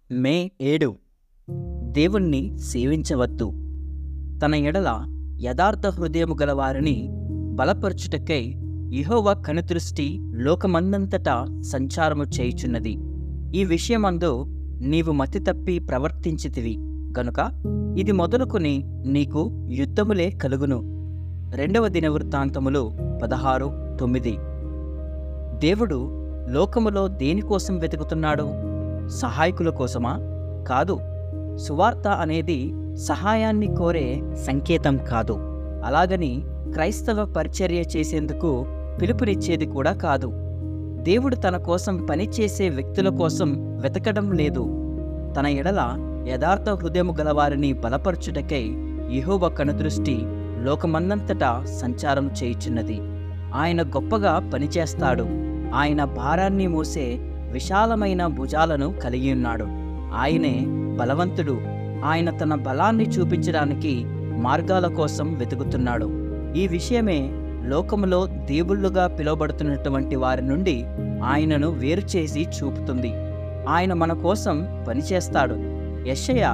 మే 7 దేవుణ్ణి సేవించవద్దు. తన ఎడల యథార్థ హృదయము గల వారిని బలపరచుటకై యెహోవా కనుదృష్టి లోకమందంతటా సంచారము చేయుచున్నది. ఈ విషయమందు నీవు మతి తప్పి ప్రవర్తించితివి గనుక ఇది మొదలుకొని నీకు యుద్ధములే కలుగును. 2వ దినవృత్తాంతములు 16:9. దేవుడు లోకములో దేనికోసం వెతుకుతున్నాడు? సహాయకుల కోసమా? కాదు. సువార్త అనేది సహాయాన్ని కోరే సంకేతం కాదు. అలాగని క్రైస్తవ పరిచర్య చేసేందుకు పిలుపునిచ్చేది కూడా కాదు. దేవుడు తన కోసం పనిచేసే వ్యక్తుల కోసం వెతకడం లేదు. తన ఎడల యథార్థ హృదయము గలవారిని బలపరచుటకై యెహోవా కనుదృష్టి లోకమందంతటా సంచారం చేయుచున్నది. ఆయన గొప్పగా పనిచేస్తాడు. ఆయన భారాన్ని మోసే విశాలమైన భుజాలను కలిగి ఉన్నాడు. ఆయనే బలవంతుడు. ఆయన తన బలాన్ని చూపించడానికి మార్గాల కోసం వెతుకుతున్నాడు. ఈ విషయమే లోకములో దేవుళ్ళుగా పిలువబడుతున్నటువంటి వారి నుండి ఆయనను వేరుచేసి చూపుతుంది. ఆయన మన కోసం పనిచేస్తాడు. యెషయా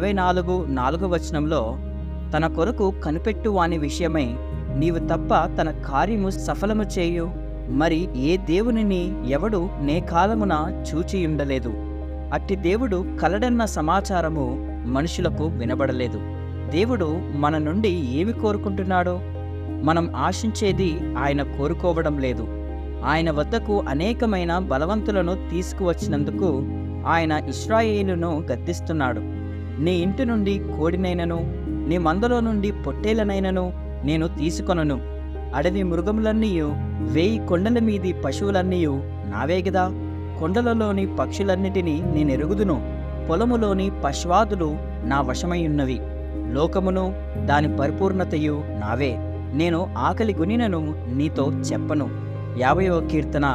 64:4 తన కొరకు కనిపెట్టు వాని విషయమై నీవు తప్ప తన కార్యము సఫలము చేయు మరి ఏ దేవునిని ఎవడు నే కాలమున చూచియుండలేదు. అట్టి దేవుడు కలడన్న సమాచారము మనుషులకు వినబడలేదు. దేవుడు మన నుండి ఏమి కోరుకుంటున్నాడో మనం ఆశించేది ఆయన కోరుకోవడం లేదు. ఆయన వద్దకు అనేకమైన బలవంతులను తీసుకువచ్చినందుకు ఆయన ఇశ్రాయేలును గద్దిస్తున్నాడు. నీ ఇంటి నుండి కోడినైనను నీ మందలో నుండి పొట్టేలనైనను నేను తీసుకొనను. అడవి మృగములన్నీయు 1000 కొండల మీది పశువులన్నీయు నావేగదా. కొండలలోని పక్షులన్నిటినీ నేనెరుగుదును. పొలములోని పశ్వాదులు నా వశమయ్యున్నవి. లోకమును దాని పరిపూర్ణతయు నావే. నేను ఆకలి గునినను నీతో చెప్పను. 50వ కీర్తన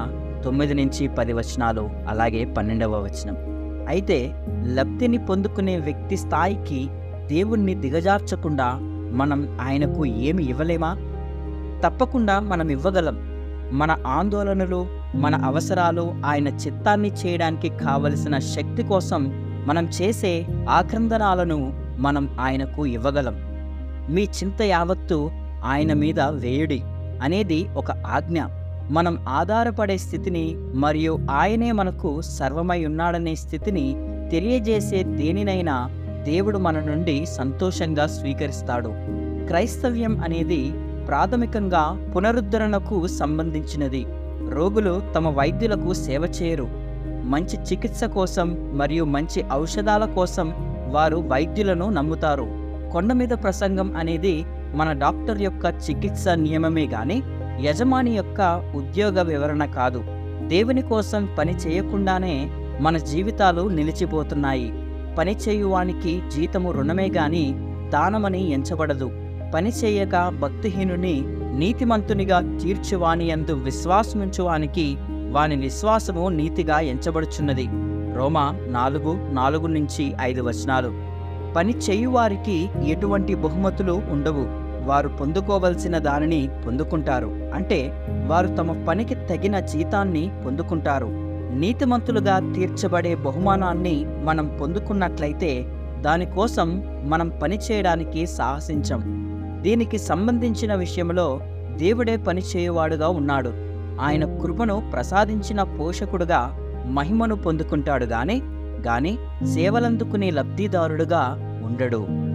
9-10 అలాగే 12వ. అయితే లబ్ధిని పొందుకునే వ్యక్తి స్థాయికి దేవుణ్ణి దిగజార్చకుండా మనం ఆయనకు ఏమి ఇవ్వలేమా? తప్పకుండా మనం ఇవ్వగలం. మన ఆందోళనలు, మన అవసరాలు, ఆయన చిత్తాన్ని చేయడానికి కావలసిన శక్తి కోసం మనం చేసే ఆక్రందనాలను మనం ఆయనకు ఇవ్వగలం. మీ చింత యావత్తు ఆయన మీద వేయుడి అనేది ఒక ఆజ్ఞ. మనం ఆధారపడే స్థితిని మరియు ఆయనే మనకు సర్వమై ఉన్నాడనే స్థితిని తెలియజేసే దేనినైనా దేవుడు మన నుండి సంతోషంగా స్వీకరిస్తాడు. క్రైస్తవ్యం అనేది ప్రాథమికంగా పునరుద్ధరణకు సంబంధించినది. రోగులు తమ వైద్యులకు సేవ చేయరు. మంచి చికిత్స కోసం మరియు మంచి ఔషధాల కోసం వారు వైద్యులను నమ్ముతారు. కొండ మీద ప్రసంగం అనేది మన డాక్టర్ యొక్క చికిత్స నియమమే గాని యజమాని యొక్క ఉద్యోగ వివరణ కాదు. దేవుని కోసం పని చేయకుండానే మన జీవితాలు నిలిచిపోతున్నాయి. పని చేయువానికి జీతము రుణమే గాని దానమని ఎంచబడదు. పని చేయక భక్తిహీనుని నీతిమంతునిగా తీర్చువాని యందు విశ్వాసముంచువానికి వాని విశ్వాసము నీతిగా ఎంచబడుచున్నది. రోమా 4:4-5. పని చేయువారికి ఎటువంటి బహుమతులు ఉండవు. వారు పొందుకోవలసిన దానిని పొందుకుంటారు. అంటే వారు తమ పనికి తగిన జీతాన్ని పొందుకుంటారు. నీతిమంతులుగా తీర్చబడే బహుమానాన్ని మనం పొందుకున్నట్లయితే దానికోసం మనం పని చేయడానికి సాహసించం. దీనికి సంబంధించిన విషయంలో దేవుడే పని చేయువాడుగా ఉన్నాడు. ఆయన కృపను ప్రసాదించిన పోషకుడుగా మహిమను పొందుకుంటాడు గాని సేవలందుకునే లబ్ధిదారుడుగా ఉండడు.